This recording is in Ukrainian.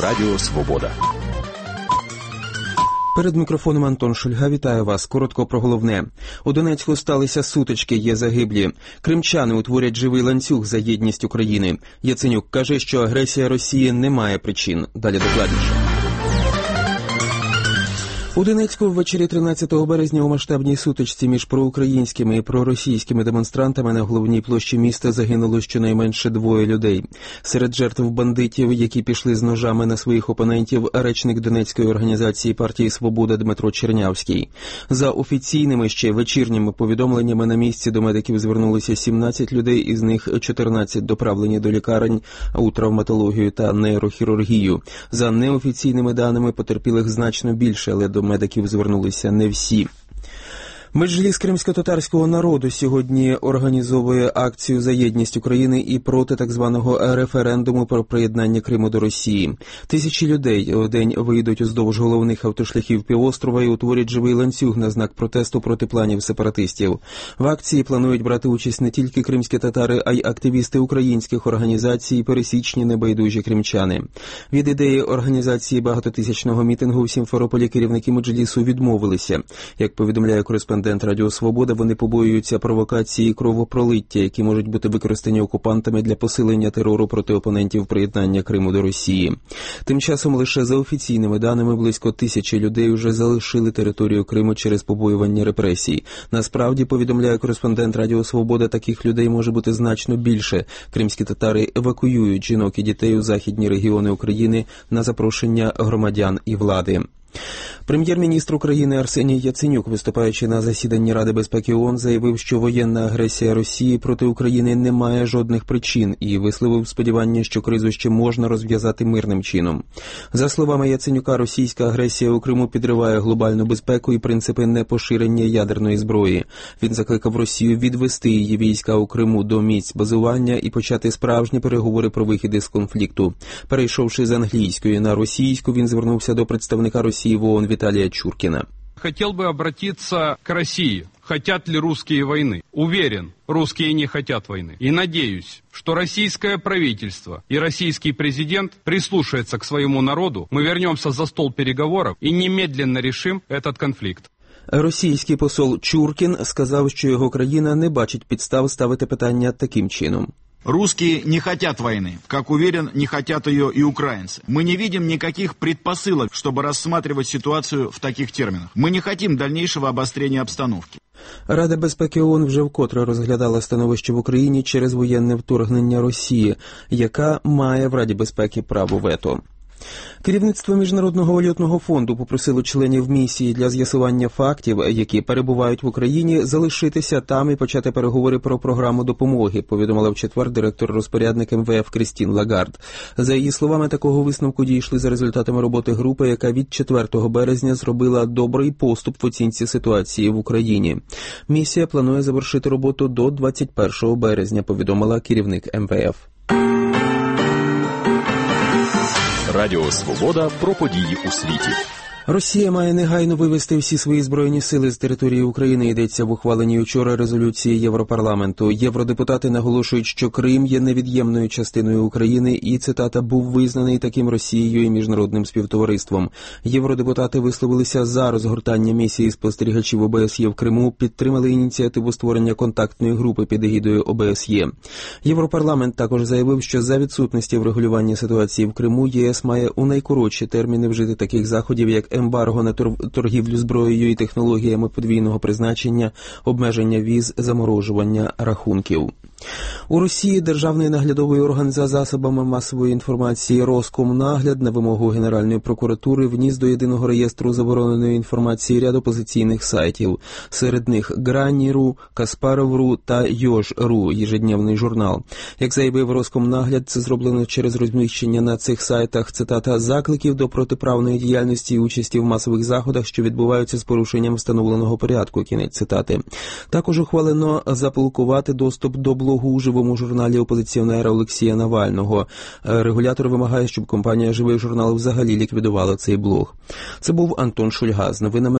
Радіо Свобода. Перед мікрофоном Антон Шульга. Вітаю вас. Коротко про головне. У Донецьку сталися сутички, є загиблі. Кримчани утворять живий ланцюг за єдність України. Яценюк каже, що агресія Росії не має причин. Далі докладніше. У Донецьку ввечері 13 березня у масштабній сутичці між проукраїнськими і проросійськими демонстрантами на головній площі міста загинуло щонайменше 2 людей. Серед жертв бандитів, які пішли з ножами на своїх опонентів, речник Донецької організації партії «Свобода» Дмитро Чернявський. За офіційними ще вечірніми повідомленнями на місці до медиків звернулися 17 людей, із них 14 доправлені до лікарень у травматологію та нейрохірургію. За неофіційними даними потерпілих значно більше, але до медиків звернулися не всі. Меджліс кримсько-татарського народу сьогодні організовує акцію за єдність України і проти так званого референдуму про приєднання Криму до Росії. Тисячі людей у день вийдуть уздовж головних автошляхів півострова і утворять живий ланцюг на знак протесту проти планів сепаратистів. В акції планують брати участь не тільки кримські татари, а й активісти українських організацій і пересічні небайдужі кримчани. Від ідеї організації багатотисячного мітингу в Сімферополі керівники Меджлісу відмовилися. Як повідомляє кореспондент Радіо Свобода, вони побоюються провокації і кровопролиття, які можуть бути використані окупантами для посилення терору проти опонентів приєднання Криму до Росії. Тим часом лише за офіційними даними близько 1000 людей вже залишили територію Криму через побоювання репресій. Насправді, повідомляє кореспондент Радіо Свобода, таких людей може бути значно більше. Кримські татари евакуюють жінок і дітей у західні регіони України на запрошення громадян і влади. Прем'єр-міністр України Арсеній Яценюк, виступаючи на засіданні Ради безпеки ООН, заявив, що воєнна агресія Росії проти України не має жодних причин і висловив сподівання, що кризу ще можна розв'язати мирним чином. За словами Яценюка, російська агресія у Криму підриває глобальну безпеку і принципи непоширення ядерної зброї. Він закликав Росію відвести її війська у Криму до місць базування і почати справжні переговори про вихід із конфлікту. Перейшовши з англійської на російську, він звернувся до представника Росії в ООН Виталия Чуркина. Хотел бы обратиться к России. Хотят ли русские войны? Уверен, русские не хотят войны. И надеюсь, что российское правительство и российский президент прислушаются к своему народу. Мы вернемся за стол переговоров и немедленно решим этот конфликт. Російський посол Чуркін сказав, що його країна не бачить підстав ставити питання таким чином. Русские не хотят войны. Как уверен, не хотят ее и украинцы. Мы не видим никаких предпосылок, чтобы рассматривать ситуацию в таких терминах. Мы не хотим дальнейшего обострения обстановки. Рада безпеки ООН вже вкотре розглядала становище в Україні через воєнне вторгнення Росії, яка має в Раді безпеки право вето. Керівництво Міжнародного валютного фонду попросило членів місії для з'ясування фактів, які перебувають в Україні, залишитися там і почати переговори про програму допомоги, повідомила в четвер директор-розпорядник МВФ Крістін Лагард. За її словами, такого висновку дійшли за результатами роботи групи, яка від 4 березня зробила добрий поступ в оцінці ситуації в Україні. Місія планує завершити роботу до 21 березня, повідомила керівник МВФ. Радіо Свобода про події у світі. Росія має негайно вивести всі свої збройні сили з території України, йдеться в ухваленій учора резолюції Європарламенту. Євродепутати наголошують, що Крим є невід'ємною частиною України і, цитата, був визнаний таким Росією і міжнародним співтовариством. Євродепутати висловилися за розгортання місії спостерігачів ОБСЄ в Криму, підтримали ініціативу створення контактної групи під егідою ОБСЄ. Європарламент також заявив, що за відсутності врегулювання ситуації в Криму ЄС має у найкоротші терміни вжити таких заходів, як ембарго на торгівлю зброєю і технологіями подвійного призначення, обмеження віз, заморожування рахунків. У Росії державний наглядовий орган за засобами масової інформації Роскомнагляд на вимогу Генеральної прокуратури вніс до єдиного реєстру забороненої інформації ряд опозиційних сайтів. Серед них Грані.ру, Каспаров.ру та Йож.ру, ежедневний журнал. Як заявив Роскомнагляд, це зроблено через розміщення на цих сайтах, цитата, закликів до протиправної діяльності і участі в масових заходах, що відбуваються з порушенням встановленого порядку, кінець цитати. Також ухвалено заблокувати доступ до блогу у живому журналі опозиціонера Олексія Навального. Регулятор вимагає, щоб компанія «Живий журнал» взагалі ліквідувала цей блог. Це був Антон Шульга з новинами